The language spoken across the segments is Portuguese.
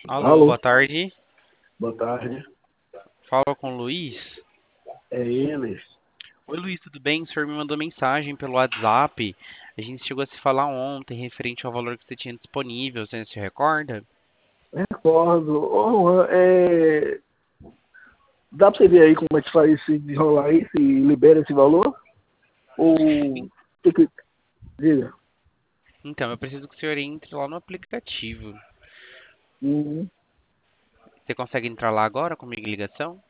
Alô, Alô, boa tarde. boa tarde. Fala com o Luiz. É ele. Oi, Luiz, tudo bem? O senhor me mandou mensagem pelo WhatsApp. A gente chegou a se falar ontem referente ao valor que você tinha disponível. Você se recorda? Recordo. Dá pra você ver aí como é que faz esse desenrolar aí, se libera esse valor? Ou En- tem que. Diga. Então, eu preciso que o senhor entre lá no aplicativo. Uhum. Você consegue entrar lá agora comigo em ligação?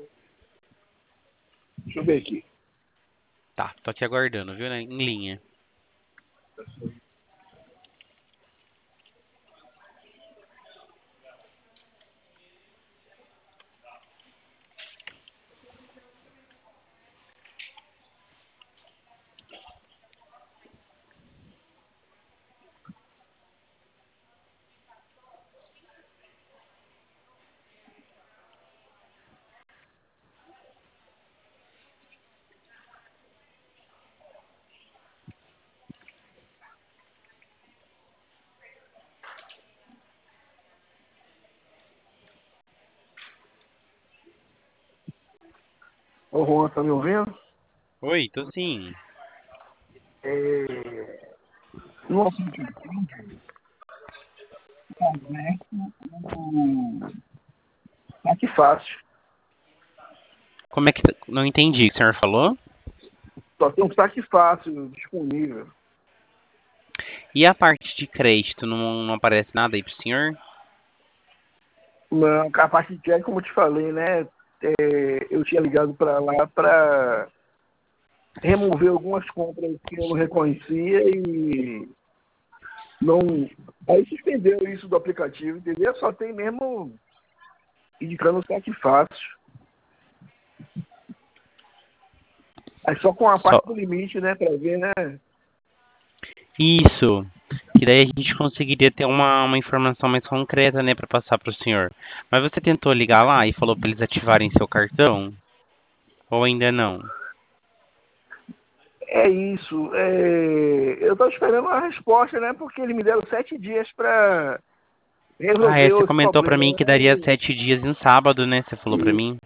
Deixa eu ver aqui. Tá, tô te aguardando, viu, né? Em linha. Ô, Juan, tá me ouvindo? Oi, tô sim. É... No assunto né? Tá que fácil. Como é que... Não entendi o que o senhor falou. Só tem um saque fácil disponível. E a parte de crédito, não aparece nada aí pro senhor? Não, a parte de crédito, como eu te falei, né? Eu tinha ligado para lá para remover algumas compras que eu não reconhecia e não. Aí suspendeu isso do aplicativo, entendeu? Só tem mesmo indicando o saque fácil. Aí só com a Só... parte do limite, né, para ver, né? Isso. Que daí a gente conseguiria ter uma informação mais concreta, né, para passar para o senhor. Mas você tentou ligar lá e falou para eles ativarem seu cartão? Ou ainda não? É isso. Eu tô esperando a resposta, né? Porque eles me deram 7 dias para Ah, é, resolver você os comentou para problemas, mim que né? daria 7 dias em sábado, né? Você falou para mim.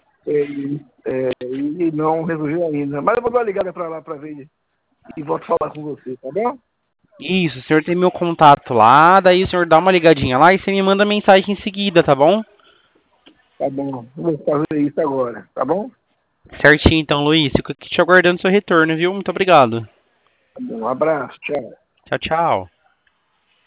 E não resolveu ainda. Mas eu vou dar uma ligada para lá para ver e volto a falar com você, tá bom? Isso, o senhor tem meu contato lá, daí o senhor dá uma ligadinha lá e você me manda mensagem em seguida, tá bom? Tá bom. Vou fazer isso agora, tá bom? Certinho então, Luiz. Fico aqui te aguardando seu retorno, viu? Muito obrigado. Tá bom. Um abraço, tchau. Tchau, tchau.